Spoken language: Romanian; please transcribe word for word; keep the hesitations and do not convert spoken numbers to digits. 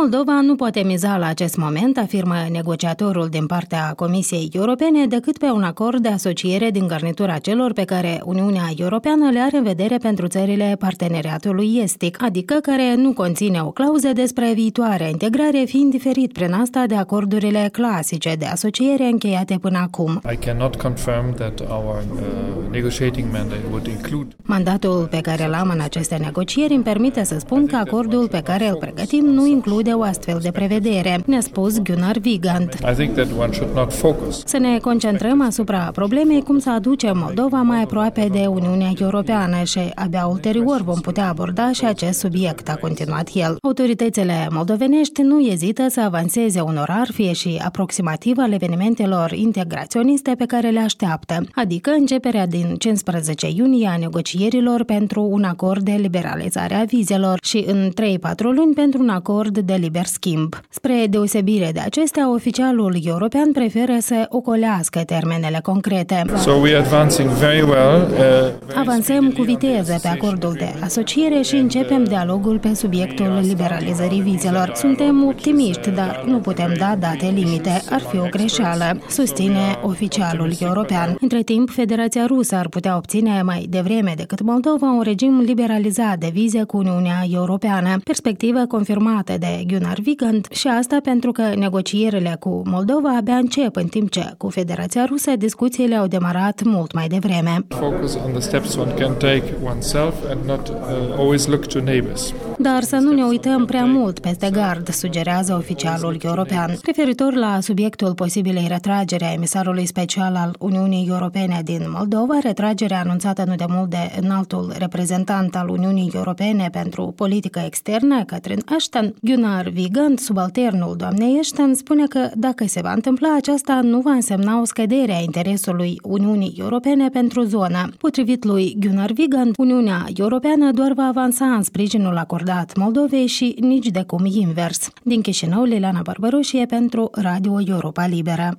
Moldova nu poate miza la acest moment, afirmă negociatorul din partea Comisiei Europene, decât pe un acord de asociere din garnitura celor pe care Uniunea Europeană le are în vedere pentru țările parteneriatului estic, adică care nu conține o clauză despre viitoarea integrare, fiind diferit prin asta de acordurile clasice de asociere încheiate până acum. I cannot confirm that our uh, negotiating mandate would include. Mandatul pe care l-am în aceste negocieri îmi permite să spun că acordul pe care îl pregătim nu include o astfel de prevedere, ne-a spus Gunnar Wigand. I think that one should not focus. Să ne concentrăm asupra problemei cum să aducem Moldova mai aproape de Uniunea Europeană și abia ulterior vom putea aborda și acest subiect, a continuat el. Autoritățile moldovenești nu ezită să avanseze un orar, fie și aproximativ, al evenimentelor integraționiste pe care le așteaptă, adică începerea din cincisprezece iunie a negocierilor pentru un acord de liberalizare a vizelor și în trei patru luni pentru un acord de liber schimb. Spre deosebire de acestea, oficialul european preferă să ocolească termenele concrete. So we are advancing very well. Uh, Avansăm cu viteză pe acordul de asociere și începem dialogul pe subiectul liberalizării vizelor. Suntem optimiști, dar nu putem da date limite. Ar fi o greșeală, susține oficialul european. Între timp, Federația Rusă ar putea obține mai devreme decât Moldova un regim liberalizat de vize cu Uniunea Europeană, perspectivă confirmată de Gunnar Wigand, și asta pentru că negocierile cu Moldova abia încep, în timp ce cu Federația Rusă discuțiile au demarat mult mai devreme. Focus on the steps one can take oneself and not uh, always look to neighbors. Dar să nu ne uităm prea mult peste gard, sugerează oficialul european. Referitor la subiectul posibilei retragere a emisarului special al Uniunii Europene din Moldova, retragerea anunțată nu de mult de înaltul reprezentant al Uniunii Europene pentru politică externă, Catherine Ashton, Gunnar Wigand, subalternul doamnei Ashton, spune că dacă se va întâmpla, aceasta nu va însemna o scădere a interesului Uniunii Europene pentru zonă. Potrivit lui Gunnar Wigand, Uniunea Europeană doar va avansa în sprijinul acordat Moldovei și nici de cum invers. Din Chișinău, Liliana Barbaroșie pentru Radio Europa Liberă.